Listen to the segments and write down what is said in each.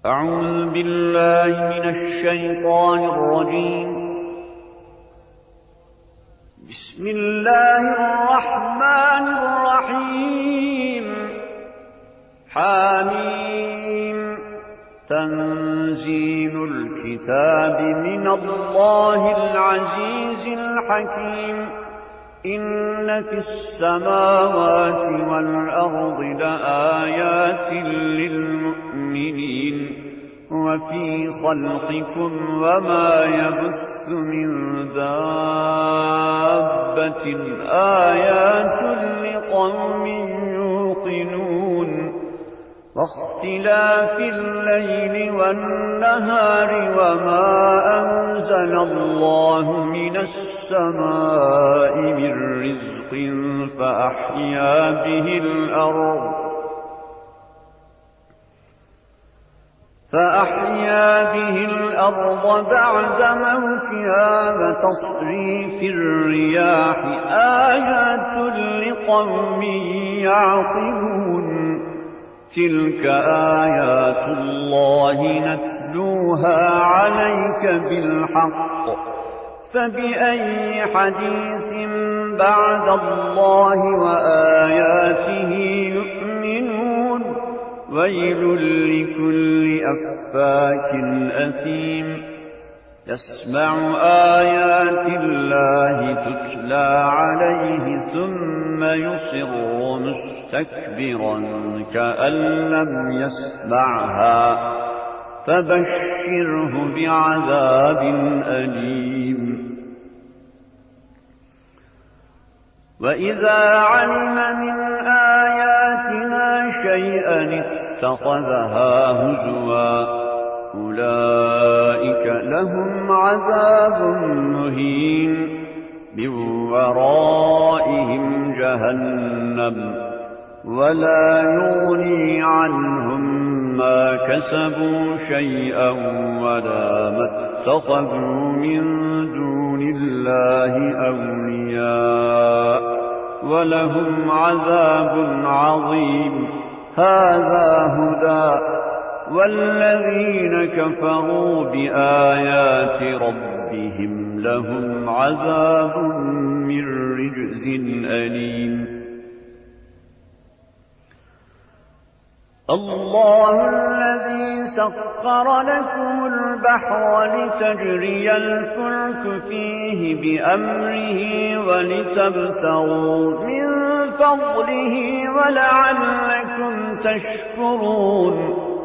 أعوذ بالله من الشيطان الرجيم. بسم الله الرحمن الرحيم. حميم. تنزيل الكتاب من الله العزيز الحكيم. إن في السماوات والأرض لآيات للمؤمنين وفي خلقكم وما يبث من دابة آيات لقوم يوقنون. واختلاف الليل والنهار وما أنزل الله من السماء من رزق فأحيا به الأرض بعد موتها وتصريف الرياح آيات لقوم يعقلون. تلك آيات الله نتلوها عليك بالحق فبأي حديث بعد الله وآياته يؤمنون. ويل لكل أفاك أثيم يسمع آيات الله تتلى عليه ثم يصر مستكبرا كأن لم يسمعها فبشره بعذاب أليم. وإذا علم من آياتنا شيئا اتخذها هزوا. أولئك لهم عذاب مهين من ورائهم جهنم ولا يغني عنهم ما كسبوا شيئا ولا ما اتخذوا من دون الله أولياء ولهم عذاب عظيم. هذا هدى والذين كفروا بآيات ربهم لهم عذاب من رجز أليم. الله الذي سخر لكم البحر لتجري الفلك فيه بأمره ولتبتغوا من فضله ولعلكم تشكرون.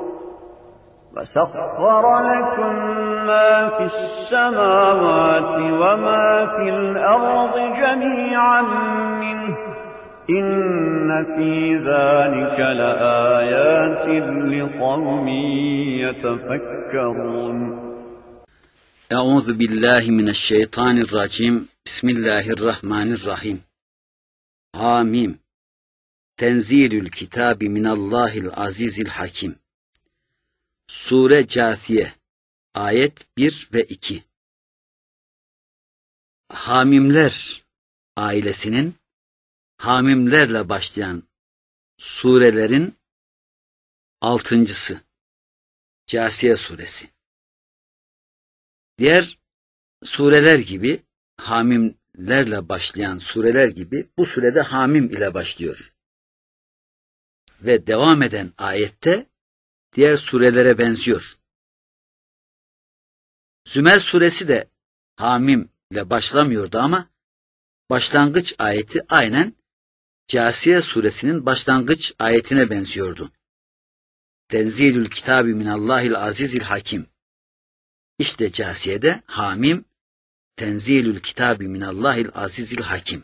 وسخر لكم ما في السماوات وما في الأرض جميعا منه إن في ذلك لآيات لقوم يتفكرون. أعوذ بالله من الشيطان الرجيم. بسم الله الرحمن الرحيم. آمين. Tenzilül kitabi minallahil azizil hakim. Sure Câsiye ayet 1 ve 2. Hamimler ailesinin hamimlerle başlayan surelerin 6.'sı Câsiye suresi. Diğer sureler gibi, hamimlerle başlayan sureler gibi bu surede hamim ile başlıyor. Ve devam eden ayette diğer surelere benziyor. Zümer suresi de hamim ile başlamıyordu ama başlangıç ayeti aynen Câsiye suresinin başlangıç ayetine benziyordu. Tenzilül kitabi minallahil azizil hakim. İşte Câsiye'de hamim, Tenzilül kitabi minallahil azizil hakim.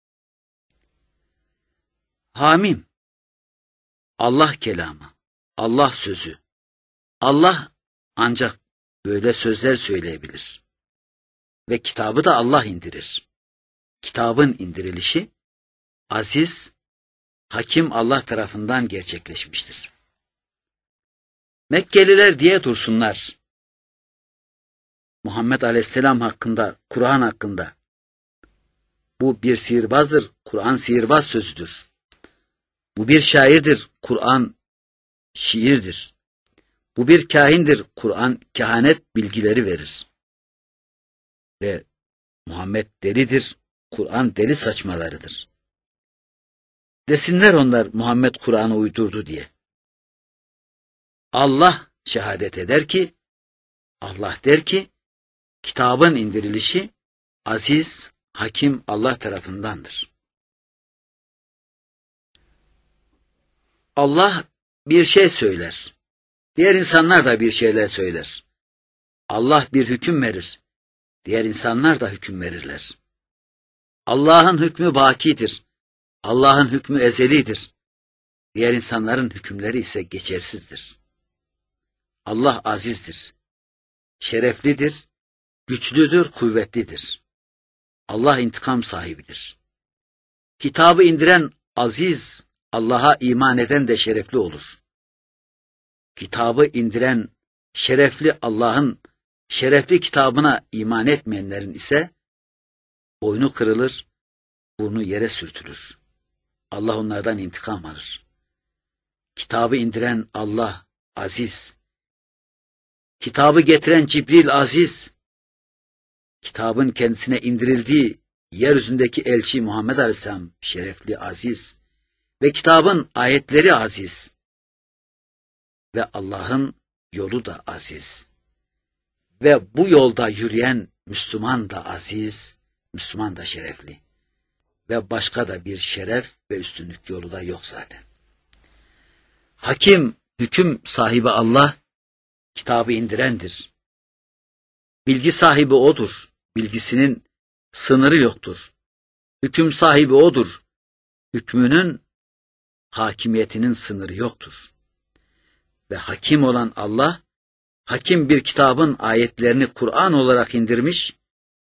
Hamim, Allah kelamı, Allah sözü. Allah ancak böyle sözler söyleyebilir. Ve kitabı da Allah indirir. Kitabın indirilişi aziz, hakim Allah tarafından gerçekleşmiştir. Mekkeliler diye dursunlar, Muhammed Aleyhisselam hakkında, Kur'an hakkında, bu bir sihirbazdır, Kur'an sihirbaz sözüdür. Bu bir şairdir, Kur'an şiirdir. Bu bir kahindir. Kur'an kehanet bilgileri verir. Ve Muhammed delidir. Kur'an deli saçmalarıdır. Desinler onlar Muhammed Kur'an'ı uydurdu diye. Allah şehadet eder ki, Allah der ki, kitabın indirilişi aziz, hakim Allah tarafındandır. Allah bir şey söyler. Diğer insanlar da bir şeyler söyler. Allah bir hüküm verir. Diğer insanlar da hüküm verirler. Allah'ın hükmü bakidir. Allah'ın hükmü ezelidir. Diğer insanların hükümleri ise geçersizdir. Allah azizdir. Şereflidir. Güçlüdür, kuvvetlidir. Allah intikam sahibidir. Kitabı indiren aziz, Allah'a iman eden de şerefli olur. Kitabı indiren şerefli Allah'ın şerefli kitabına iman etmeyenlerin ise boynu kırılır, burnu yere sürtülür. Allah onlardan intikam alır. Kitabı indiren Allah aziz. Kitabı getiren Cibril aziz. Kitabın kendisine indirildiği yeryüzündeki elçi Muhammed Aleyhisselam şerefli aziz. Ve kitabın ayetleri aziz. Ve Allah'ın yolu da aziz. Ve bu yolda yürüyen Müslüman da aziz, Müslüman da şerefli. Ve başka da bir şeref ve üstünlük yolu da yok zaten. Hakim, hüküm sahibi Allah, kitabı indirendir. Bilgi sahibi O'dur. Bilgisinin sınırı yoktur. Hüküm sahibi O'dur. Hükmünün, hakimiyetinin sınırı yoktur. Ve hakim olan Allah, hakim bir kitabın ayetlerini Kur'an olarak indirmiş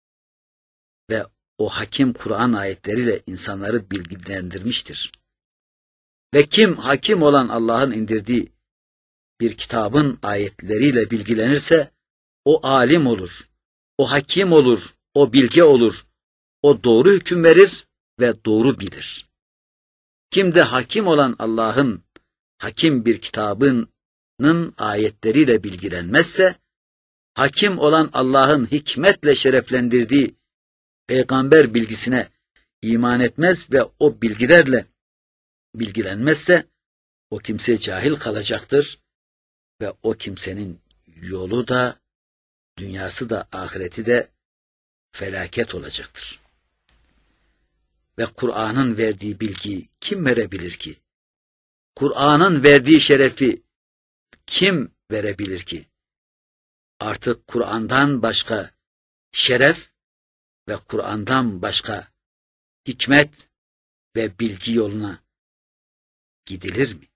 ve o hakim Kur'an ayetleriyle insanları bilgilendirmiştir. Ve kim hakim olan Allah'ın indirdiği bir kitabın ayetleriyle bilgilenirse, o alim olur, o hakim olur, o bilge olur, o doğru hüküm verir ve doğru bilir. Kim de hakim olan Allah'ın hakim bir kitabının ayetleriyle bilgilenmezse, hakim olan Allah'ın hikmetle şereflendirdiği peygamber bilgisine iman etmez ve o bilgilerle bilgilenmezse, o kimse cahil kalacaktır ve o kimsenin yolu da, dünyası da, ahireti de felaket olacaktır. Ve Kur'an'ın verdiği bilgiyi kim verebilir ki? Kur'an'ın verdiği şerefi kim verebilir ki? Artık Kur'an'dan başka şeref ve Kur'an'dan başka hikmet ve bilgi yoluna gidilir mi?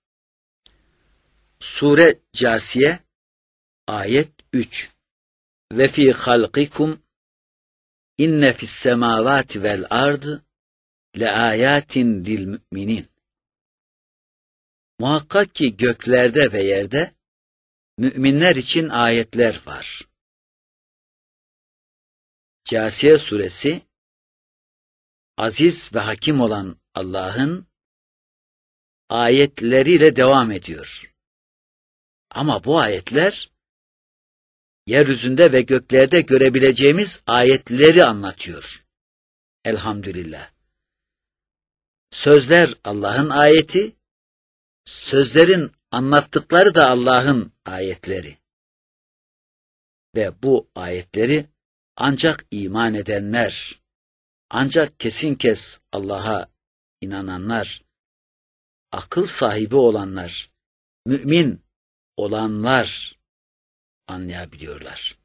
Sure Câsiye ayet 3. Ve fî halqikum inne fis semâvâti vel ardı le âyâtin lil mü'minin. Muhakkak ki göklerde ve yerde müminler için ayetler var. Câsiye suresi aziz ve hakim olan Allah'ın ayetleriyle devam ediyor. Ama bu ayetler yeryüzünde ve göklerde görebileceğimiz ayetleri anlatıyor. Elhamdülillah. Sözler Allah'ın ayeti, sözlerin anlattıkları da Allah'ın ayetleri. Ve bu ayetleri ancak iman edenler, ancak kesin kes Allah'a inananlar, akıl sahibi olanlar, mümin olanlar anlayabiliyorlar.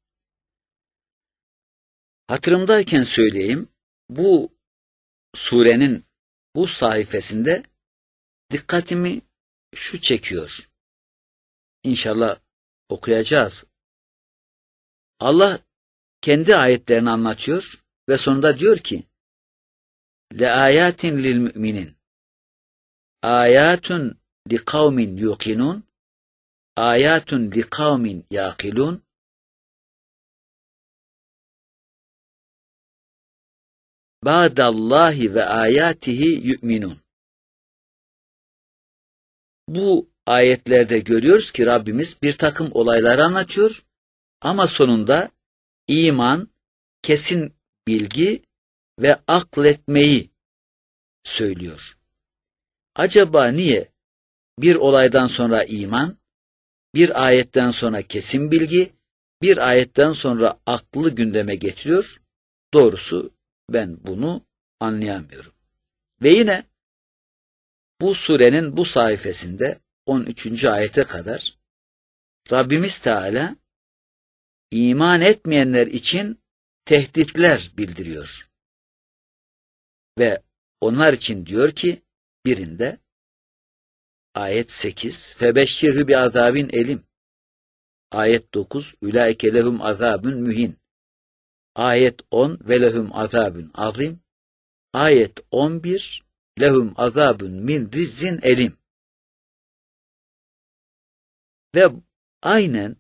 Hatırımdayken söyleyeyim, bu surenin bu sayfasında dikkatimi şu çekiyor. İnşallah okuyacağız. Allah kendi ayetlerini anlatıyor ve sonunda diyor ki: "Le ayatin lil müminin. Ayatun li kavmin yuqinun. Ayatun li kavmin yaqilun." Ba'dallahi ve ayatihi yu'minun. Bu ayetlerde görüyoruz ki Rabbimiz bir takım olayları anlatıyor ama sonunda iman, kesin bilgi ve akletmeyi söylüyor. Acaba niye bir olaydan sonra iman, bir ayetten sonra kesin bilgi, bir ayetten sonra aklı gündeme getiriyor? Doğrusu ben bunu anlayamıyorum. Ve yine bu surenin bu sayfasında 13. ayete kadar Rabbimiz Teala iman etmeyenler için tehditler bildiriyor. Ve onlar için diyor ki birinde ayet 8 febeşşirhü bi azabin elim. Ayet 9 ulaike lehum azabun mühin. Ayet 10 ve lehum azabun azim. Ayet 11 lehum azabun min rizzin elim. Ve aynen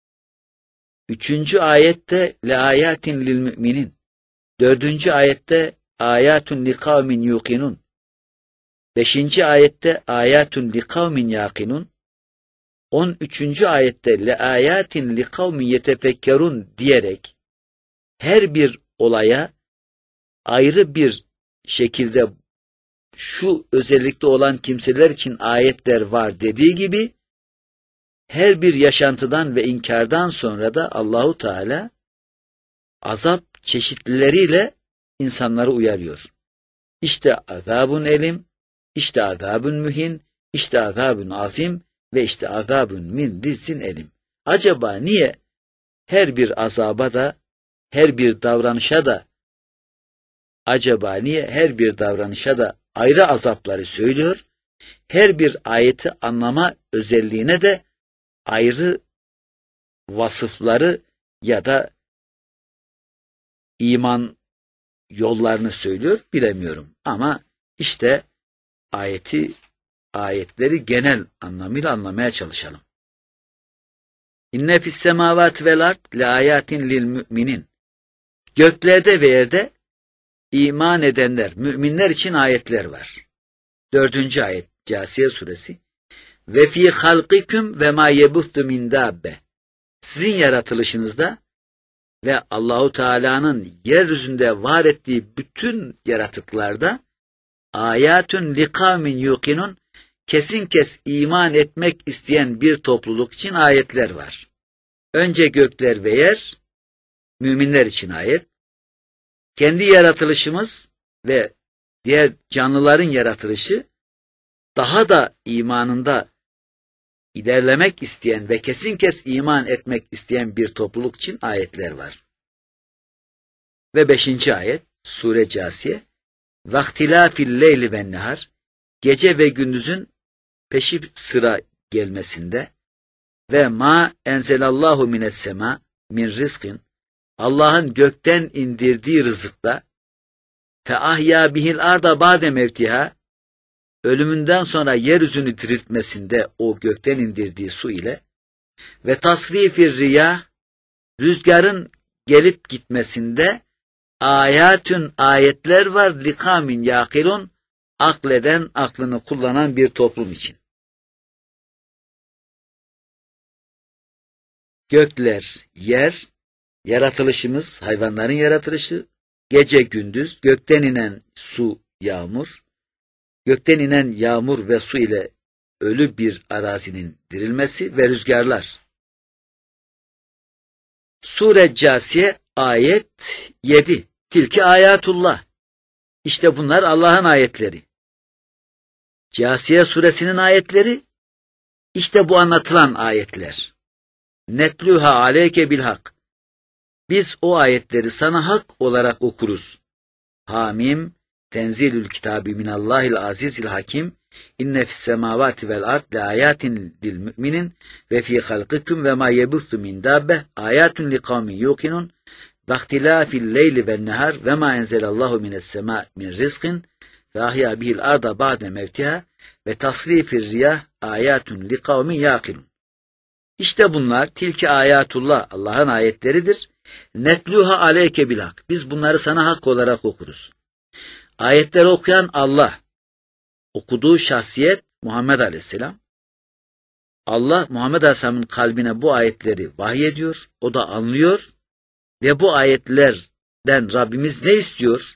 3. ayette le ayatin lil müminin. 4. ayette ayatun li kavmin yuqinun. 5. ayette ayatun li kavmin yaqinun. 13. ayette le ayatin li kavmin yetefekkerun diyerek her bir olaya ayrı bir şekilde şu özellikte olan kimseler için ayetler var dediği gibi her bir yaşantıdan ve inkardan sonra da Allahu Teala azap çeşitlileriyle insanları uyarıyor. İşte azabun elim, işte azabun mühin, işte azabun azim ve işte azabun min rizzin elim. Acaba niye her bir azaba da, her bir davranışa da, ayrı azapları söylüyor, her bir ayeti anlama özelliğine de ayrı vasıfları ya da iman yollarını söylüyor, bilemiyorum. Ama işte ayetleri genel anlamıyla anlamaya çalışalım. İnne fis semavati vel ard le ayatin lil müminin. Göklerde ve yerde iman edenler, müminler için ayetler var. 4. ayet Câsiye suresi. Ve fî halqiküm ve mâ yebuttu min dâbbe. Sizin yaratılışınızda ve Allahu Teala'nın yeryüzünde var ettiği bütün yaratıklarda ayatun li kavmin yuqinun, kesin kes iman etmek isteyen bir topluluk için ayetler var. Önce gökler ve yer, müminler için ayet. Kendi yaratılışımız ve diğer canlıların yaratılışı, daha da imanında ilerlemek isteyen ve kesin kes iman etmek isteyen bir topluluk için ayetler var. Ve 5. ayet Sure Câsiye. Vaktilâfil leyli ve nehar, gece ve gündüzün peşi sıra gelmesinde ve ma enzelallahu mines sema min rizkin, Allah'ın gökten indirdiği rızıkta fe ahya bihil arda ba'de mevtiha, ölümünden sonra yeryüzünü diriltmesinde o gökten indirdiği su ile ve tasrifir riyah, rüzgarın gelip gitmesinde ayatün ayetler var likamin yakilun, akleden, aklını kullanan bir toplum için. Gökler, yer, yaratılışımız, hayvanların yaratılışı, gece gündüz, gökten inen su, yağmur, gökten inen yağmur ve su ile ölü bir arazinin dirilmesi ve rüzgarlar. Sure Câsiye ayet 7. Tilki ayatullah. İşte bunlar Allah'ın ayetleri. Câsiye suresinin ayetleri, işte bu anlatılan ayetler. Netlüha aleyke bil hak. Biz o ayetleri sana hak olarak okuruz. Hamim, tenzilül kitabi minallahil azizil hakim, inne fis semavati vel ard le ayatin lil müminin ve fi halqikum ve ma yebuthu min dabbe ayatun li kavmin yuqinun ve ihtilafil leyli ven nehar ve ma enzelallahu mines sema min rizqin ve ahya bihil arda ba'de mevtiha ve tasrifir riyah ayatun li kavmin yaqilun. İşte bunlar tilki ayatullah, Allah'ın ayetleridir. Netluha aleyke bil hak. Biz bunları sana hak olarak okuruz. Ayetleri okuyan Allah, okuduğu şahsiyet Muhammed Aleyhisselam, Allah Muhammed Aleyhisselam'ın kalbine bu ayetleri vahyediyor, o da anlıyor ve bu ayetlerden Rabbimiz ne istiyor?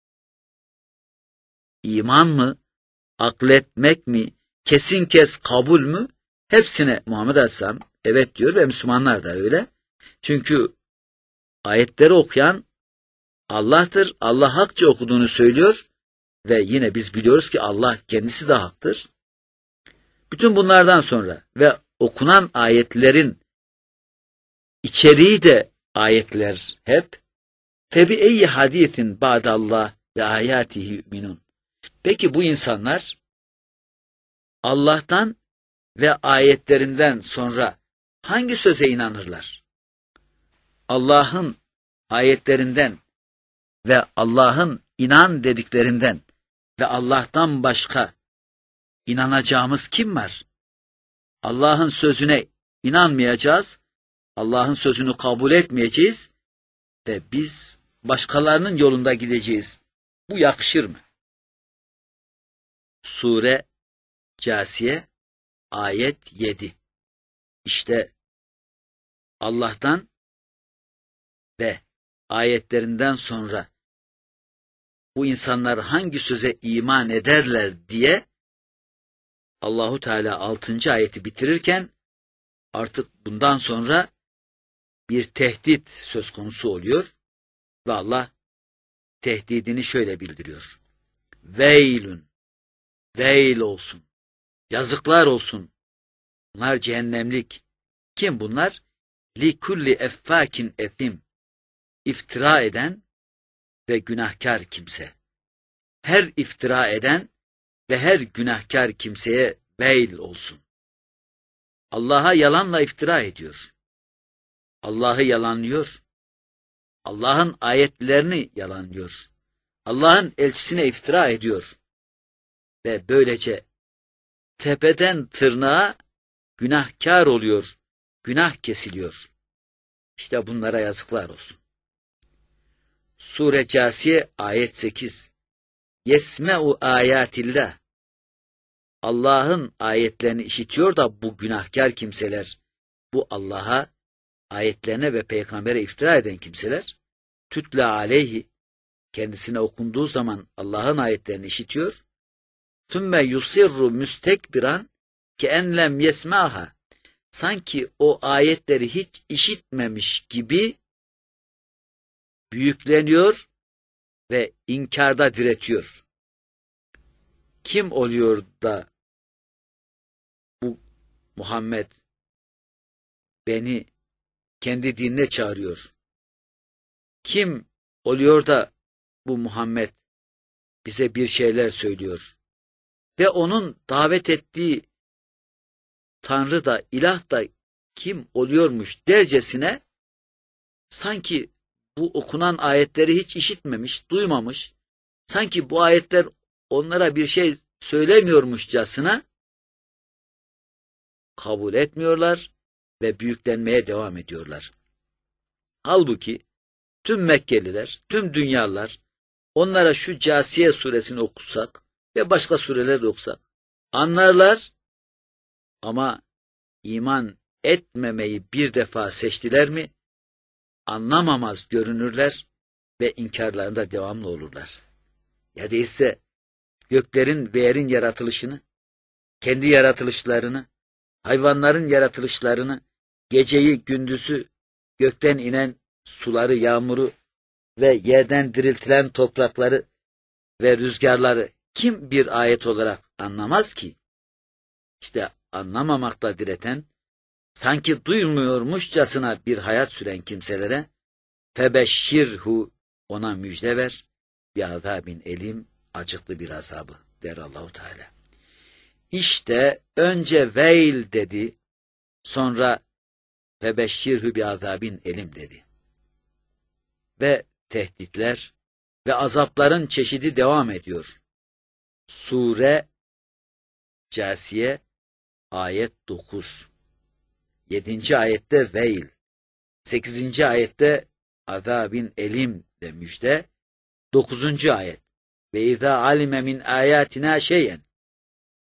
İman mı, akletmek mi, kesin kes kabul mü? Hepsine Muhammed Aleyhisselam evet diyor ve Müslümanlar da öyle. Çünkü ayetleri okuyan Allah'tır, Allah hakça okuduğunu söylüyor ve yine biz biliyoruz ki Allah kendisi de haktır. Bütün bunlardan sonra ve okunan ayetlerin içeriği de ayetler hep febi eyyi hadisin ba'dallah ve ayatihi yu'minun. Peki bu insanlar Allah'tan ve ayetlerinden sonra hangi söze inanırlar? Allah'ın ayetlerinden ve Allah'ın inan dediklerinden ve Allah'tan başka inanacağımız kim var? Allah'ın sözüne inanmayacağız, Allah'ın sözünü kabul etmeyeceğiz ve biz başkalarının yolunda gideceğiz. Bu yakışır mı? Sure Câsiye ayet 7. İşte Allah'tan ve ayetlerinden sonra bu insanlar hangi söze iman ederler diye Allahu Teala 6. ayeti bitirirken artık bundan sonra bir tehdit söz konusu oluyor ve Allah tehdidini şöyle bildiriyor. Veylün, veil olsun, yazıklar olsun. Bunlar cehennemlik. Kim bunlar? Likulli effâkin etim. İftira eden ve günahkar kimse. Her iftira eden ve her günahkar kimseye veil olsun. Allah'a yalanla iftira ediyor. Allah'ı yalanlıyor. Allah'ın ayetlerini yalanlıyor. Allah'ın elçisine iftira ediyor. Ve böylece tepeden tırnağa günahkar oluyor. Günah kesiliyor. İşte bunlara yazıklar olsun. Sure Câsiye ayet 8. Yesme'u ayatillah. Allah'ın ayetlerini işitiyor da bu günahkar kimseler, bu Allah'a, ayetlerine ve peygambere iftira eden kimseler, tütle aleyhi, kendisine okunduğu zaman Allah'ın ayetlerini işitiyor, tümme yusirru müstekbiran ki enlem yesmaha, sanki o ayetleri hiç işitmemiş gibi büyükleniyor ve inkarda diretiyor. Kim oluyor da bu Muhammed beni kendi dinine çağırıyor? Kim oluyor da bu Muhammed bize bir şeyler söylüyor? Ve onun davet ettiği Tanrı da, ilah da kim oluyormuş dercesine, sanki bu okunan ayetleri hiç işitmemiş, duymamış, sanki bu ayetler onlara bir şey söylemiyormuşçasına kabul etmiyorlar ve büyüklenmeye devam ediyorlar. Halbuki tüm Mekkeliler, tüm dünyalılar onlara şu Câsiye suresini okusak ve başka sureler de okusak anlarlar ama iman etmemeyi bir defa seçtiler mi anlamamaz görünürler ve inkarlarında devamlı olurlar. Ya değilse göklerin ve yerin yaratılışını, kendi yaratılışlarını, hayvanların yaratılışlarını, geceyi, gündüzü, gökten inen suları, yağmuru ve yerden diriltilen toprakları ve rüzgarları kim bir ayet olarak anlamaz ki? İşte anlamamakla direten, sanki duymuyormuşçasına bir hayat süren kimselere febeşşirhu, ona müjde ver, bir azabin elim, acıklı bir azabı der Allahu Teala. İşte önce veil dedi, sonra febeşşirhu bir azabin elim dedi. Ve tehditler ve azapların çeşidi devam ediyor. Sure Câsiye ayet 9. 7. ayette veil, 8. ayette azabin elim de müjde, 9. ayet ve izâ alime min âyâtinâ şeyen,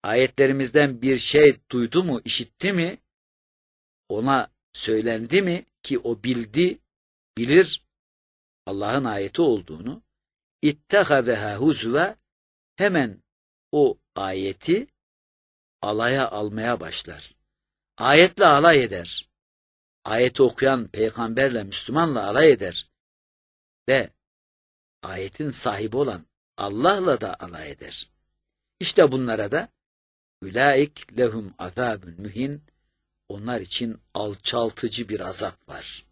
ayetlerimizden bir şey duydu mu, işitti mi, ona söylendi mi ki o bildi, bilir Allah'ın ayeti olduğunu, İttehazeha huzve, hemen o ayeti alaya almaya başlar. Ayetle alay eder. Ayeti okuyan peygamberle, Müslümanla alay eder. Ve ayetin sahibi olan Allah'la da alay eder. İşte bunlara da ülaik lehum azabun mühin, onlar için alçaltıcı bir azap var.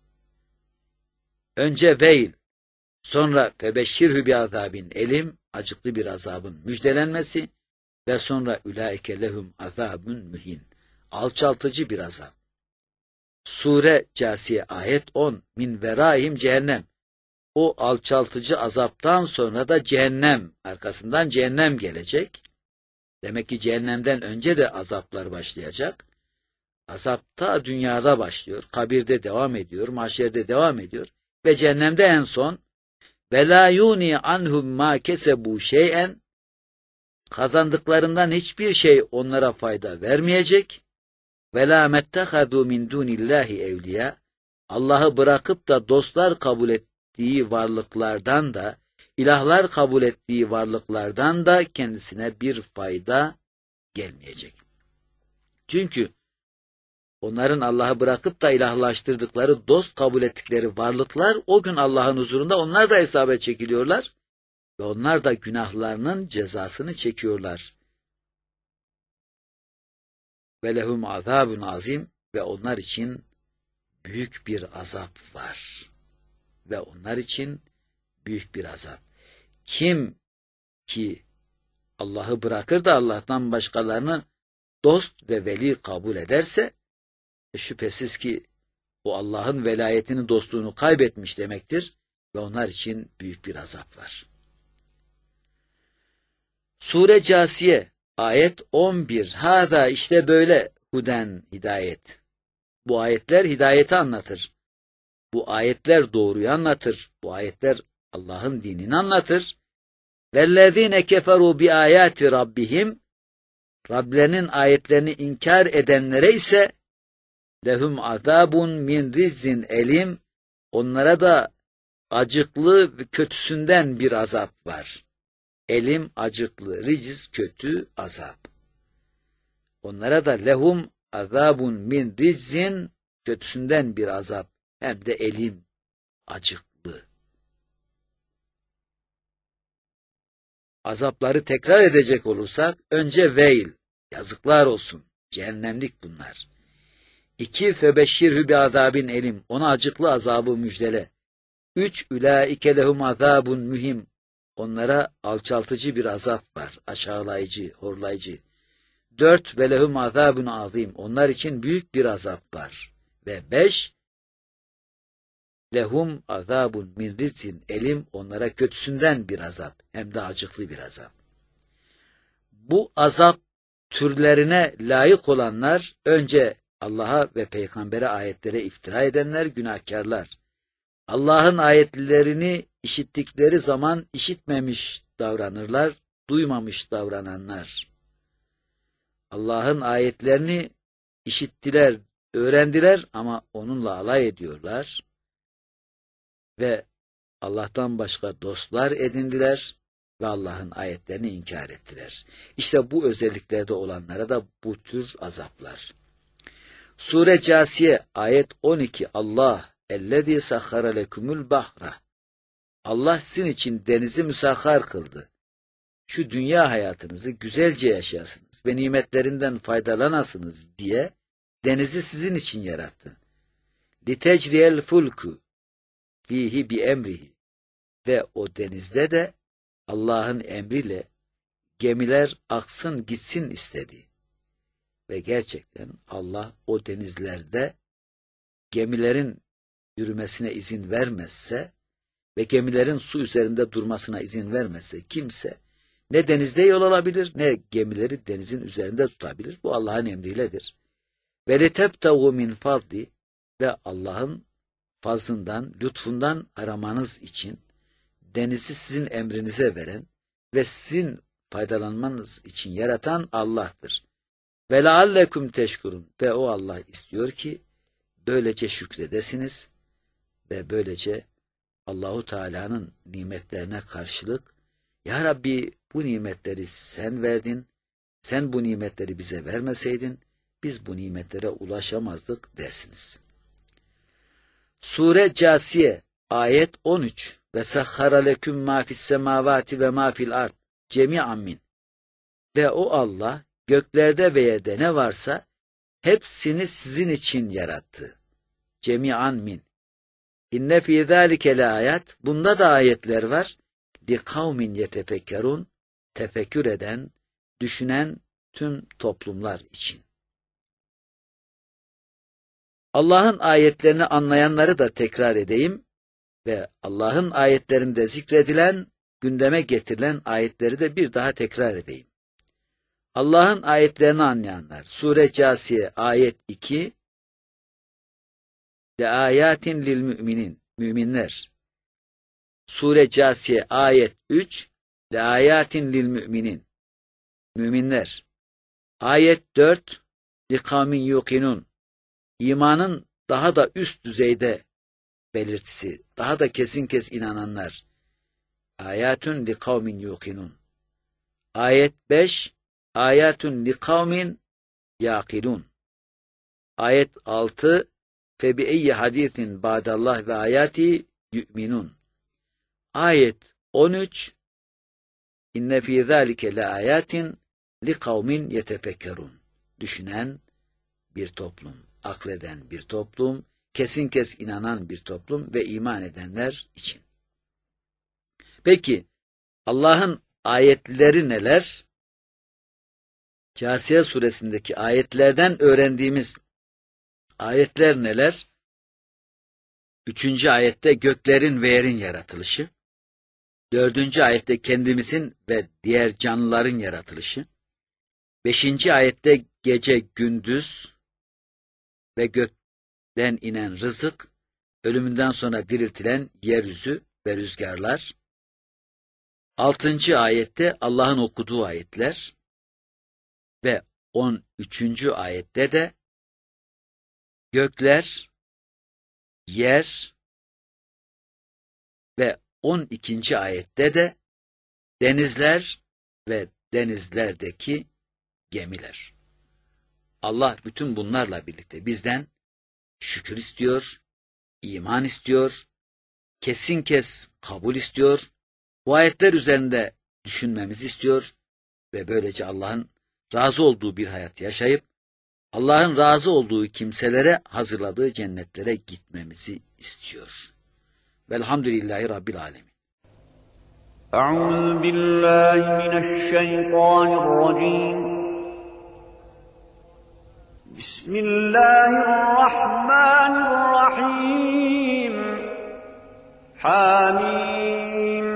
Önce veil, sonra febeşşirhü bi azabin elim, acıklı bir azabın müjdelenmesi ve sonra ülaike lehum azabun mühin, alçaltıcı bir azap. Sure Câsiye ayet 10, min veraihim cehennem. O alçaltıcı azaptan sonra da cehennem, arkasından cehennem gelecek. Demek ki cehennemden önce de azaplar başlayacak. Azap ta dünyada başlıyor, kabirde devam ediyor, mahşerde devam ediyor ve cehennemde en son ve la yuni anhum ma kesebu şey'en, kazandıklarından hiçbir şey onlara fayda vermeyecek. Ve la mettehadu min dunillahi evliya, Allah'ı bırakıp da dostlar kabul ettiği varlıklardan da, ilahlar kabul ettiği varlıklardan da kendisine bir fayda gelmeyecek. Çünkü onların Allah'ı bırakıp da ilahlaştırdıkları, dost kabul ettikleri varlıklar o gün Allah'ın huzurunda onlar da hesaba çekiliyorlar ve onlar da günahlarının cezasını çekiyorlar. Ve lehum azabun azim, ve onlar için büyük bir azap var. Ve onlar için büyük bir azap. Kim ki Allah'ı bırakır da Allah'tan başkalarını dost ve veli kabul ederse, şüphesiz ki o Allah'ın velayetini, dostluğunu kaybetmiş demektir ve onlar için büyük bir azap var. Sure Câsiye ayet 11. Hâzâ, işte böyle, huden, hidayet. Bu ayetler hidayeti anlatır. Bu ayetler doğruyu anlatır. Bu ayetler Allah'ın dinini anlatır. Vellezîne keferû bi âyâti rabbihim, Rablerinin ayetlerini inkar edenlere ise lehum azabun min rizzin elim, onlara da acıklı ve kötüsünden bir azap var. Elim acıklı, riciz kötü, azap. Onlara da lehum azabun min rizzin, kötüsünden bir azap, hem de elim acıklı. Azapları tekrar edecek olursak, önce veil, yazıklar olsun, cehennemlik bunlar. 2. Febeşşirhü bi azabin elim, ona acıklı azabı müjdele. 3. Ülaike lehum azabun mühim, onlara alçaltıcı bir azap var, aşağılayıcı, horlayıcı. 4. Ve lehum azabun azim, onlar için büyük bir azap var. Ve 5. Lehum azabun min rizin elim, onlara kötüsünden bir azap, hem de acıklı bir azap. Bu azap türlerine layık olanlar, önce Allah'a ve peygambere, ayetlere iftira edenler, günahkarlar. Allah'ın ayetlerini işittikleri zaman işitmemiş davranırlar, duymamış davrananlar. Allah'ın ayetlerini işittiler, öğrendiler ama onunla alay ediyorlar ve Allah'tan başka dostlar edindiler ve Allah'ın ayetlerini inkar ettiler. İşte bu özelliklerde olanlara da bu tür azaplar. Sure Câsiye ayet 12. Allah ellezî sahhara lekumul bahra, Allah sizin için denizi müsahhar kıldı. Şu dünya hayatınızı güzelce yaşayasınız ve nimetlerinden faydalanasınız diye denizi sizin için yarattı. Litecriel fulku fihi bi emrihi, ve o denizde de Allah'ın emriyle gemiler aksın gitsin istedi. Ve gerçekten Allah o denizlerde gemilerin yürümesine izin vermezse ve gemilerin su üzerinde durmasına izin vermezse kimse ne denizde yol alabilir ne gemileri denizin üzerinde tutabilir. Bu Allah'ın emriyledir. Ve letebtagu min fadli, ve Allah'ın fazlından, lütfundan aramanız için denizi sizin emrinize veren ve sizin faydalanmanız için yaratan Allah'tır. Ve leallekum teşkurun. Ve o Allah istiyor ki böylece şükredesiniz ve böylece Allahu Teala'nın nimetlerine karşılık, ya Rabbi bu nimetleri sen verdin, sen bu nimetleri bize vermeseydin biz bu nimetlere ulaşamazdık dersiniz. Sure Câsiye ayet 13 ve sahhara leküm mâ fissemâvâti ve mâ fil ard cemi'an min. Ve o Allah göklerde ve yerde ne varsa hepsini sizin için yarattı. Cemi'an min. İnne fî zâlike leâyat. Bunda da ayetler var. Li kavmin yetefekkerun. Tefekkür eden, düşünen tüm toplumlar için. Allah'ın ayetlerini anlayanları da tekrar edeyim ve Allah'ın ayetlerinde zikredilen, gündeme getirilen ayetleri de bir daha tekrar edeyim. Allah'ın ayetlerini anlayanlar. Sure Câsiye ayet 2 Le ayatin lil müminin. Müminler. Sure Câsiye ayet 3 Le ayatin lil müminin. Müminler. Ayet 4 Li kavmin yuqinun. İmanın daha da üst düzeyde belirtisi, daha da kesin inananlar. Ayatun li kavmin yuqinun. Ayet 5 Ayatun li kavmin yaqilun. Ayet 6 fe bi eyyi hadisin ba'dallah ve ayati yu'minun. Ayet 13 İnne fî zâlike le ayatin li kavmin yetefekkerun. Düşünen bir toplum, akleden bir toplum, kesin inanan bir toplum ve iman edenler için. Peki Allah'ın ayetleri neler? Câsiye suresindeki ayetlerden öğrendiğimiz ayetler neler? 3. ayette göklerin ve yerin yaratılışı. 4. ayette kendimizin ve diğer canlıların yaratılışı. 5. ayette gece gündüz ve gökten inen rızık, ölümünden sonra diriltilen yeryüzü ve rüzgarlar. 6. ayette Allah'ın okuduğu ayetler ve 13. ayette de gökler, yer ve 12. ayette de denizler ve denizlerdeki gemiler. Allah bütün bunlarla birlikte bizden şükür istiyor, iman istiyor, kesin kabul istiyor, bu ayetler üzerinde düşünmemizi istiyor ve böylece Allah'ın razı olduğu bir hayat yaşayıp, Allah'ın razı olduğu kimselere hazırladığı cennetlere gitmemizi istiyor. Velhamdülillahi Rabbil Alemin. Euzu billahi mineşşeytanirracim. Bismillahirrahmanirrahim. Hamim.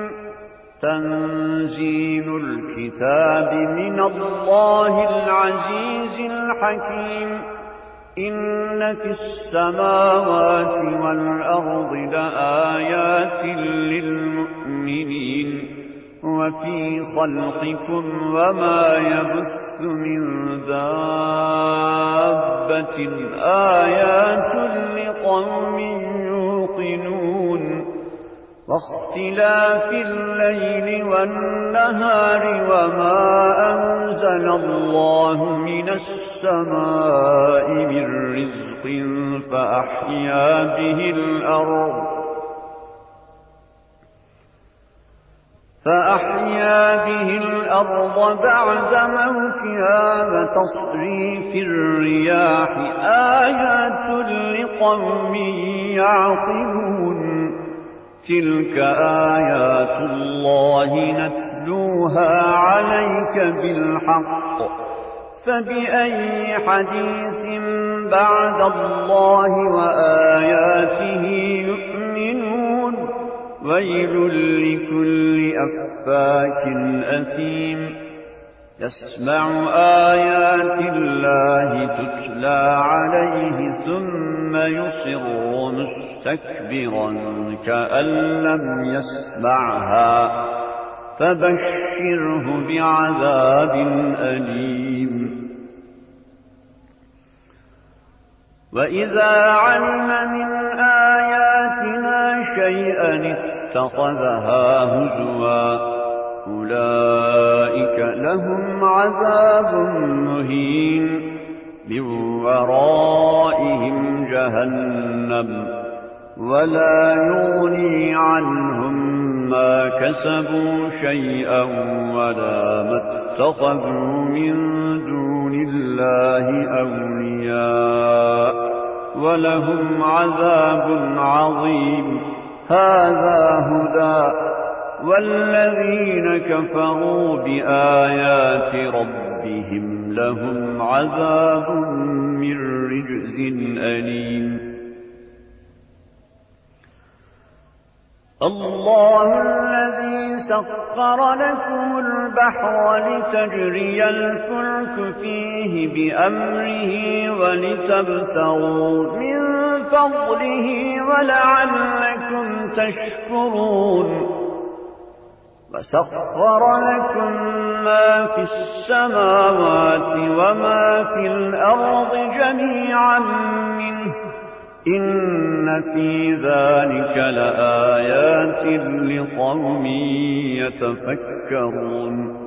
Tenzilul kitabi minallahil azizil hakim. İnne fissemâvâti vel ardı leâyâtin lil mu'minin ve fî halqikum ve mâ yebussu min dâbbetin âyâtun liqavmin yuqinûn. واختلاف الليل والنهار وما أنزل الله من السماء من رزق فأحيا به الأرض بعد موتها وتصريف الرياح آيات لقوم يعقلون تلك آيات الله نتلوها عليك بالحق فبأي حديث بعد الله وآياته يؤمنون ويل لكل أفاك أثيم يسمع آيات الله تتلى عليه ثم يصر مستكبرا كأن لم يسمعها فبشره بعذاب أليم. وإذا علم من آياتنا شيئا اتخذها هزوا أولئك لهم عذاب مهين من ورائهم جهنم ولا يغني عنهم ما كسبوا شيئا ولا ما اتخذوا من دون الله أولياء ولهم عذاب عظيم. هذا هدى والذين كفروا بآيات ربهم لهم عذاب من رجز أليم. الله الذي سخر لكم البحر لتجري الفلك فيه بأمره ولتبتغوا من فضله ولعلكم تشكرون. وسخر لكم ما في السماوات وما في الأرض جميعا منه إن في ذلك لآيات لقوم يتفكرون.